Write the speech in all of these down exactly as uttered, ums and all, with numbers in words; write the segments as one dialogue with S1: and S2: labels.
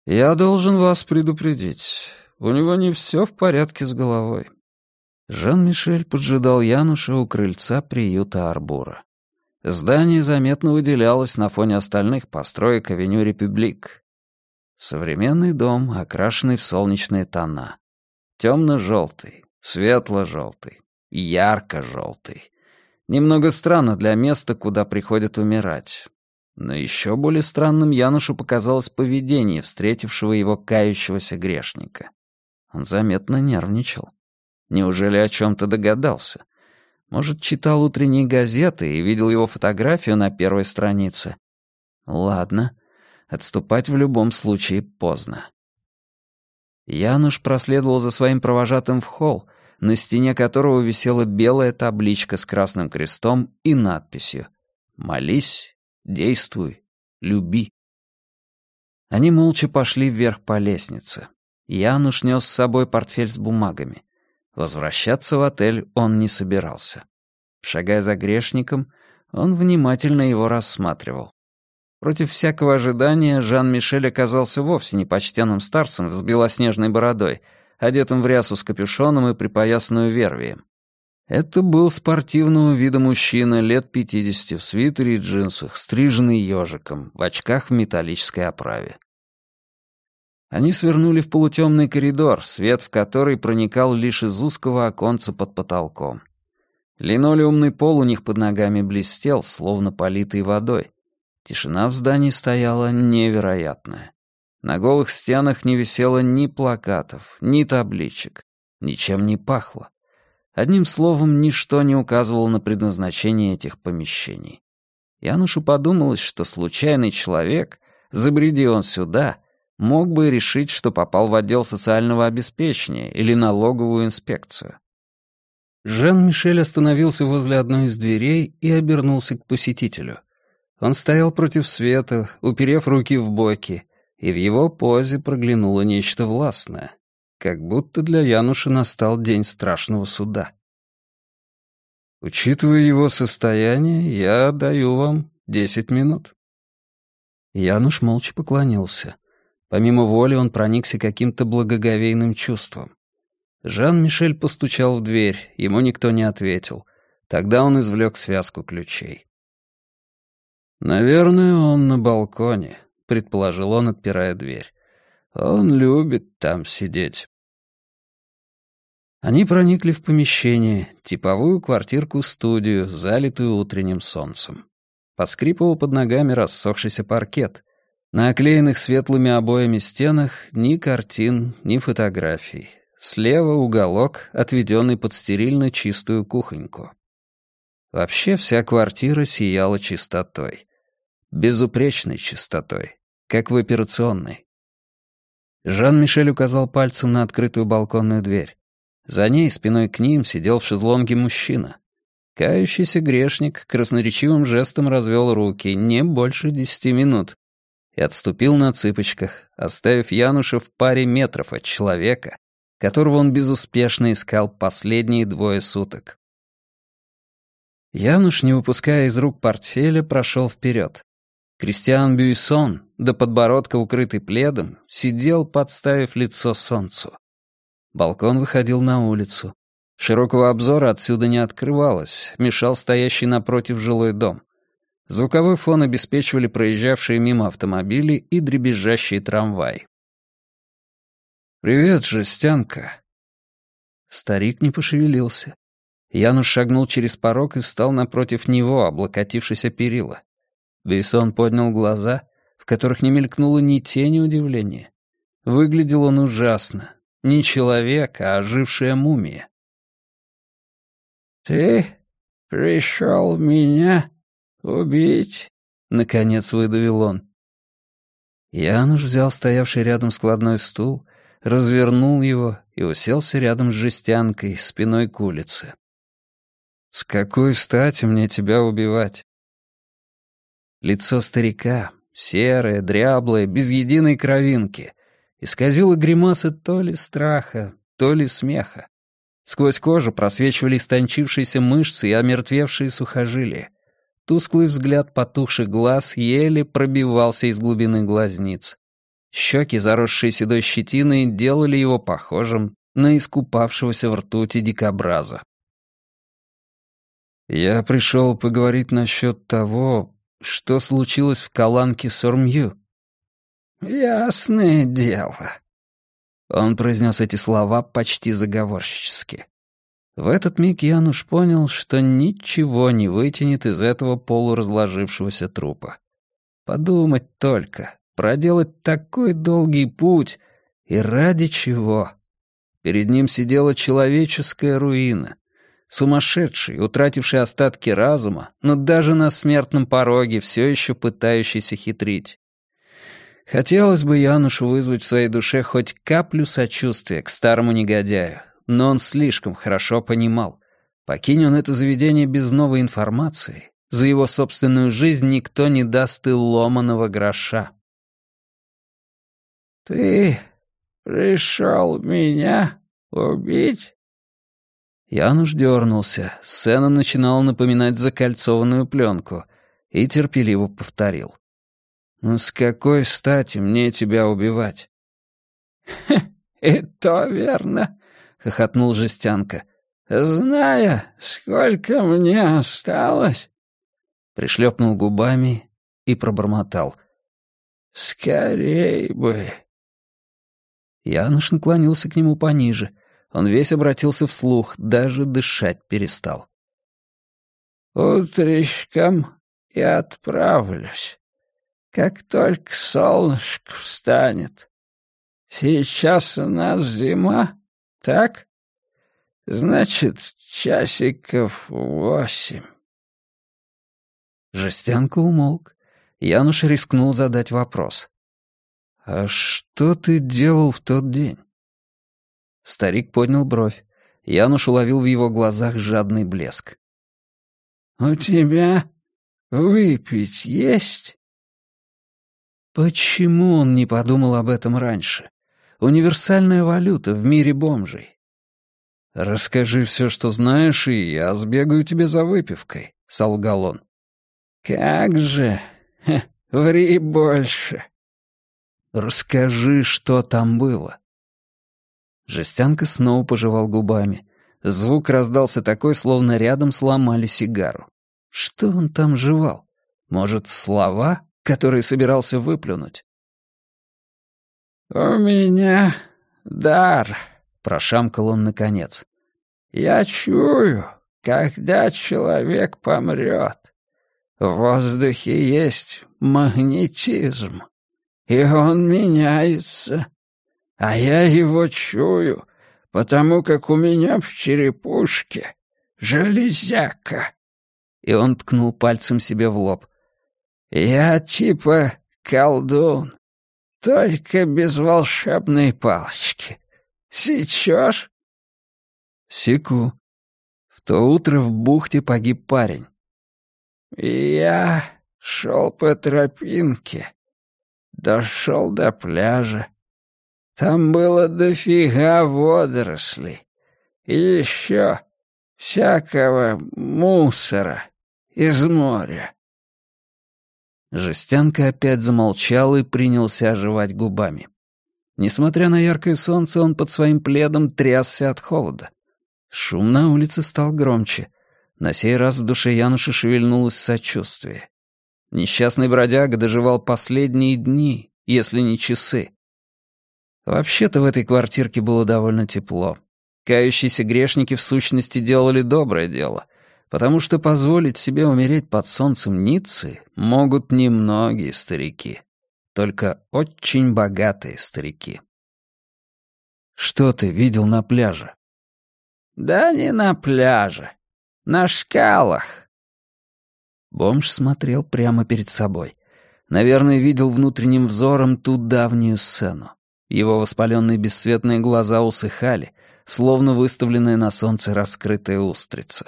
S1: «Я должен вас предупредить. У него не все в порядке с головой». Жан-Мишель поджидал Януша у крыльца приюта Арбора. Здание заметно выделялось на фоне остальных построек авеню Репюблик. Современный дом, окрашенный в солнечные тона. Темно-желтый, светло-желтый, ярко-желтый. Немного странно для места, куда приходят умирать. Но еще более странным Янушу показалось поведение встретившего его кающегося грешника. Он заметно нервничал. Неужели о чем-то догадался? Может, читал утренние газеты и видел его фотографию на первой странице? Ладно, отступать в любом случае поздно. Януш проследовал за своим провожатым в холл, на стене которого висела белая табличка с красным крестом и надписью «Молись, действуй, люби». Они молча пошли вверх по лестнице. Януш нес с собой портфель с бумагами. Возвращаться в отель он не собирался. Шагая за грешником, он внимательно его рассматривал. Против всякого ожидания Жан-Мишель оказался вовсе не почтенным старцем с белоснежной бородой, одетым в рясу с капюшоном и припоясанную вервием. Это был спортивного вида мужчина лет пятидесяти в свитере и джинсах, стриженный ежиком, в очках в металлической оправе. Они свернули в полутемный коридор, свет в который проникал лишь из узкого оконца под потолком. Линолеумный пол у них под ногами блестел, словно политый водой. Тишина в здании стояла невероятная. На голых стенах не висело ни плакатов, ни табличек. Ничем не пахло. Одним словом, ничто не указывало на предназначение этих помещений. Янушу подумалось, что случайный человек, забреди он сюда, мог бы решить, что попал в отдел социального обеспечения или налоговую инспекцию. Жан-Мишель остановился возле одной из дверей и обернулся к посетителю. Он стоял против света, уперев руки в боки, и в его позе проглянуло нечто властное, как будто для Януша настал день страшного суда. «Учитывая его состояние, я даю вам десять минут». Януш молча поклонился. Помимо воли он проникся каким-то благоговейным чувством. Жан-Мишель постучал в дверь, ему никто не ответил. Тогда он извлек связку ключей. «Наверное, он на балконе», — предположил он, отпирая дверь. «Он любит там сидеть». Они проникли в помещение, типовую квартирку-студию, залитую утренним солнцем. Поскрипывал под ногами рассохшийся паркет. На оклеенных светлыми обоями стенах ни картин, ни фотографий. Слева уголок, отведенный под стерильно чистую кухоньку. Вообще вся квартира сияла чистотой. Безупречной чистотой, как в операционной. Жан-Мишель указал пальцем на открытую балконную дверь. За ней, спиной к ним, сидел в шезлонге мужчина. Кающийся грешник красноречивым жестом развел руки не больше десяти минут и отступил на цыпочках, оставив Януша в паре метров от человека, которого он безуспешно искал последние двое суток. Януш, не выпуская из рук портфеля, прошел вперед. Кристиан Бюйсон, до подбородка укрытый пледом, сидел, подставив лицо солнцу. Балкон выходил на улицу. Широкого обзора отсюда не открывалось, мешал стоящий напротив жилой дом. Звуковой фон обеспечивали проезжавшие мимо автомобили и дребезжащие трамваи. «Привет, жестянка». Старик не пошевелился. Януш шагнул через порог и стал напротив него, облокотившись о перила. Бейсон поднял глаза, в которых не мелькнуло ни тени удивления. Выглядел он ужасно. Не человек, а ожившая мумия. «Ты пришел меня убить?» — наконец выдавил он. Януш взял стоявший рядом складной стул, развернул его и уселся рядом с жестянкой, спиной к улице. «С какой стати мне тебя убивать?» Лицо старика, серое, дряблое, без единой кровинки, исказило гримасы то ли страха, то ли смеха. Сквозь кожу просвечивали истончившиеся мышцы и омертвевшие сухожилия. Тусклый взгляд потухших глаз еле пробивался из глубины глазниц. Щеки, заросшие седой щетиной, делали его похожим на искупавшегося в ртути дикобраза. «Я пришел поговорить насчет того, что случилось в Каланке Сормью».
S2: «Ясное дело».
S1: Он произнес эти слова почти заговорщически. В этот миг Януш понял, что ничего не вытянет из этого полуразложившегося трупа. Подумать только, проделать такой долгий путь, и ради чего? Перед ним сидела человеческая руина, сумасшедший, утративший остатки разума, но даже на смертном пороге все еще пытающийся хитрить. Хотелось бы Янушу вызвать в своей душе хоть каплю сочувствия к старому негодяю, но он слишком хорошо понимал. Покинь он это заведение без новой информации, за его собственную жизнь никто не даст и ломаного гроша.
S2: «Ты пришел меня убить?»
S1: Януш дернулся, сцена начинала напоминать закольцованную пленку, и терпеливо повторил. «Ну с какой стати мне тебя убивать?»
S2: «И то верно», — хохотнул Жестянка. «Зная, сколько мне осталось...»
S1: Пришлепнул губами и пробормотал.
S2: «Скорей бы...»
S1: Януш наклонился к нему пониже. Он весь обратился вслух, даже дышать перестал.
S2: «Утречком и отправлюсь, как только солнышко встанет. Сейчас у нас зима, так? Значит, часиков восемь».
S1: Жестянка умолк. Януш рискнул задать вопрос. «А что ты делал в тот день?» Старик поднял бровь. Януш уловил в его глазах жадный блеск.
S2: «У тебя выпить есть?»
S1: Почему он не подумал об этом раньше? Универсальная валюта в мире бомжей. «Расскажи все, что знаешь, и я сбегаю тебе за выпивкой», — солгал он.
S2: «Как же? Хе, ври больше».
S1: «Расскажи, что там было». Жестянка снова пожевал губами. Звук раздался такой, словно рядом сломали сигару. Что он там жевал? Может, слова, которые собирался выплюнуть?
S2: «У меня дар»,
S1: — прошамкал он наконец.
S2: «Я чую, когда человек помрет. В воздухе есть магнетизм, и он меняется. А я его чую, потому как у меня в черепушке железяка».
S1: И он ткнул пальцем себе в лоб.
S2: «Я типа колдун, только без волшебной палочки. Сечешь?»
S1: «Секу. В то утро в бухте погиб парень».
S2: «Я шел по тропинке, дошел до пляжа. Там было дофига водорослей и еще всякого мусора из моря».
S1: Жестянка опять замолчал и принялся жевать губами. Несмотря на яркое солнце, он под своим пледом трясся от холода. Шум на улице стал громче. На сей раз в душе Януша шевельнулось сочувствие. Несчастный бродяга доживал последние дни, если не часы. Вообще-то в этой квартирке было довольно тепло. Кающиеся грешники в сущности делали доброе дело, потому что позволить себе умереть под солнцем Ниццы могут немногие старики, только очень богатые старики. «Что ты видел на пляже?»
S2: «Да не на пляже, на скалах».
S1: Бомж смотрел прямо перед собой. Наверное, видел внутренним взором ту давнюю сцену. Его воспаленные бесцветные глаза усыхали, словно выставленная на солнце раскрытая устрица.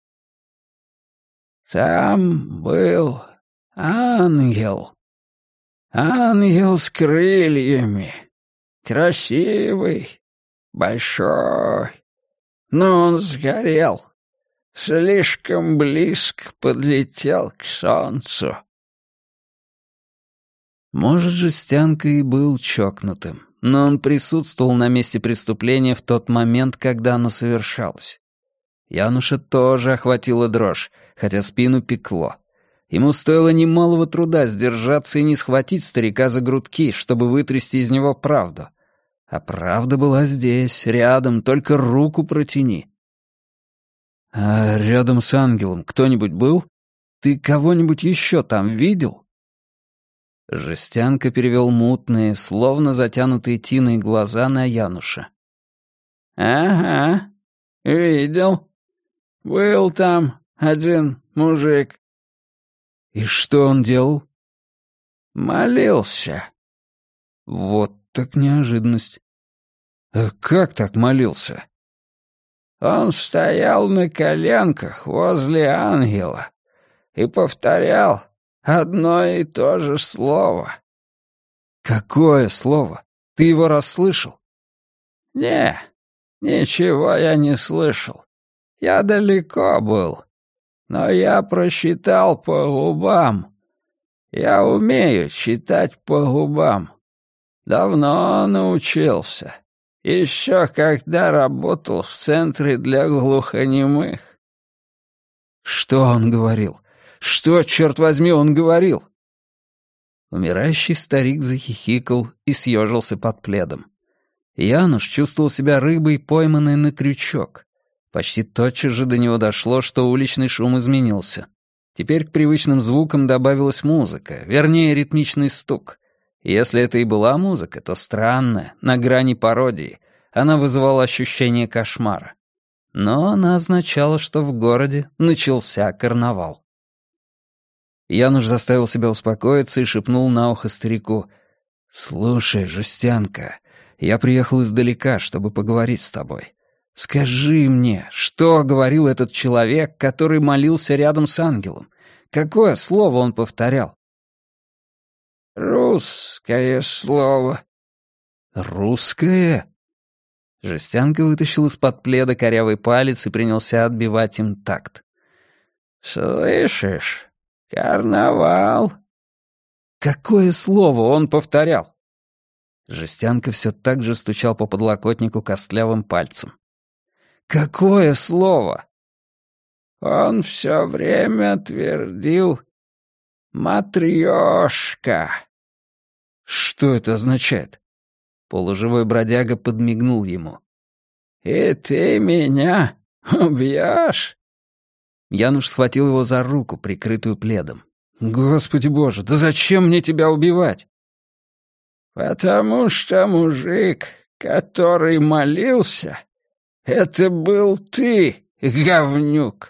S2: «Там был ангел. Ангел с крыльями. Красивый, большой. Но он сгорел. Слишком близко подлетел к солнцу».
S1: Может, Жестянка и был чокнутым, но он присутствовал на месте преступления в тот момент, когда оно совершалось. Януша тоже охватила дрожь, хотя спину пекло. Ему стоило немалого труда сдержаться и не схватить старика за грудки, чтобы вытрясти из него правду. А правда была здесь, рядом, только руку протяни. «А рядом с ангелом кто-нибудь был? Ты кого-нибудь еще там видел?» Жестянка перевел мутные, словно затянутые тиной глаза на Януша.
S2: «Ага, видел. Был там один мужик».
S1: «И что он делал?»
S2: «Молился».
S1: «Вот так неожиданность. А как так молился?»
S2: Он стоял на коленках возле ангела и повторял одно и то же слово.
S1: «Какое слово? Ты его расслышал?»
S2: «Не, ничего я не слышал. Я далеко был, но я прочитал по губам. Я умею читать по губам. Давно научился. Еще когда работал в центре для глухонемых».
S1: «Что он говорил? Что, черт возьми, он говорил?» Умирающий старик захихикал и съежился под пледом. Януш чувствовал себя рыбой, пойманной на крючок. Почти тотчас же до него дошло, что уличный шум изменился. Теперь к привычным звукам добавилась музыка, вернее, ритмичный стук. Если это и была музыка, то странная, на грани пародии. Она вызывала ощущение кошмара. Но она означала, что в городе начался карнавал. Януш заставил себя успокоиться и шепнул на ухо старику: «Слушай, Жестянка, я приехал издалека, чтобы поговорить с тобой. Скажи мне, что говорил этот человек, который молился рядом с ангелом? Какое слово он повторял?»
S2: «Русское слово».
S1: «Русское?» Жестянка вытащил из-под пледа корявый палец и принялся отбивать им такт.
S2: «Слышишь? Карнавал».
S1: «Какое слово он повторял?» Жестянка все так же стучал по подлокотнику костлявым пальцем. «Какое слово?»
S2: Он все время твердил «Матрёшка».
S1: «Что это означает?» Полуживой бродяга подмигнул ему.
S2: «И ты меня убьешь?»
S1: Януш схватил его за руку, прикрытую пледом. «Господи боже, да зачем мне тебя убивать?»
S2: «Потому что мужик, который молился, это был ты, говнюк».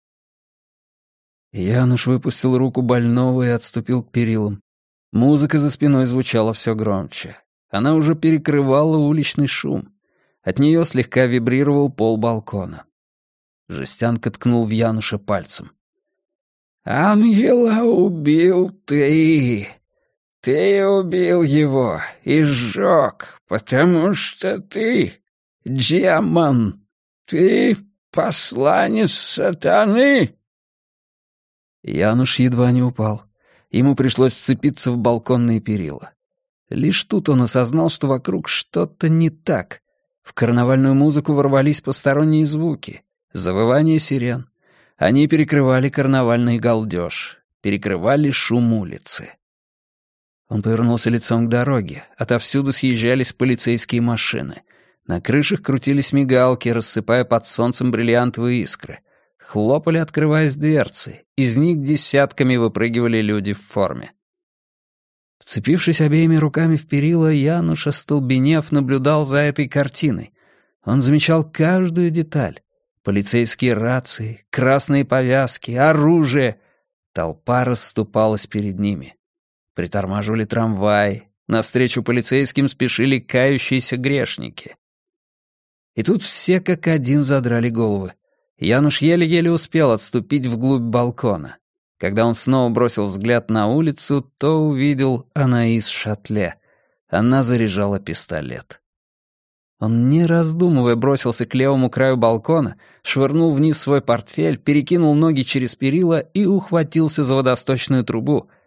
S1: Януш выпустил руку больного и отступил к перилам. Музыка за спиной звучала все громче. Она уже перекрывала уличный шум. От нее слегка вибрировал пол балкона. Жестянка ткнул в Януша пальцем.
S2: «Ангела убил ты. Ты убил его и сжег, потому что ты демон. Ты посланец сатаны».
S1: Януш едва не упал. Ему пришлось вцепиться в балконные перила. Лишь тут он осознал, что вокруг что-то не так. В карнавальную музыку ворвались посторонние звуки. Завывание сирен. Они перекрывали карнавальный галдеж, перекрывали шум улицы. Он повернулся лицом к дороге. Отовсюду съезжались полицейские машины. На крышах крутились мигалки, рассыпая под солнцем бриллиантовые искры. Хлопали, открываясь дверцы. Из них десятками выпрыгивали люди в форме. Вцепившись обеими руками в перила, Януш, остолбенев, наблюдал за этой картиной. Он замечал каждую деталь. Полицейские рации, красные повязки, оружие. Толпа расступалась перед ними. Притормаживали трамваи. Навстречу полицейским спешили кающиеся грешники. И тут все как один задрали головы. Януш еле-еле успел отступить вглубь балкона. Когда он снова бросил взгляд на улицу, то увидел Анаис Шатле. Она заряжала пистолет. Он, не раздумывая, бросился к левому краю балкона, швырнул вниз свой портфель, перекинул ноги через перила и ухватился за водосточную трубу.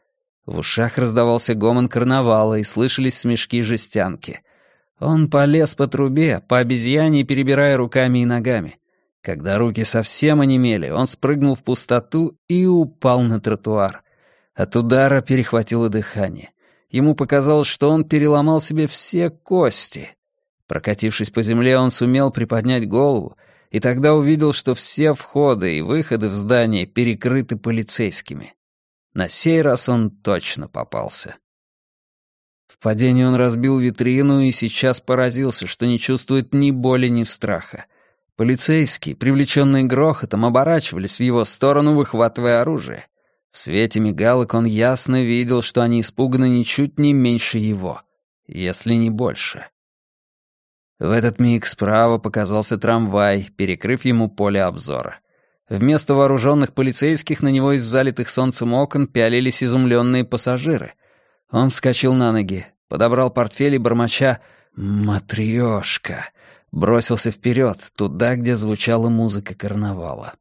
S1: В ушах раздавался гомон карнавала и слышались смешки жестянки. Он полез по трубе, по обезьяне, перебирая руками и ногами. Когда руки совсем онемели, он спрыгнул в пустоту и упал на тротуар. От удара перехватило дыхание. Ему показалось, что он переломал себе все кости. Прокатившись по земле, он сумел приподнять голову, и тогда увидел, что все входы и выходы в здание перекрыты полицейскими. На сей раз он точно попался. В падении он разбил витрину и сейчас поразился, что не чувствует ни боли, ни страха. Полицейские, привлеченные грохотом, оборачивались в его сторону, выхватывая оружие. В свете мигалок он ясно видел, что они испуганы ничуть не меньше его, если не больше. В этот миг справа показался трамвай, перекрыв ему поле обзора. Вместо вооруженных полицейских на него из залитых солнцем окон пялились изумленные пассажиры. Он вскочил на ноги, подобрал портфель и, бормоча «Матрёшка», бросился вперед, туда, где звучала музыка карнавала.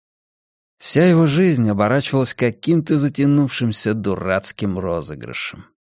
S1: Вся его жизнь оборачивалась каким-то затянувшимся дурацким розыгрышем.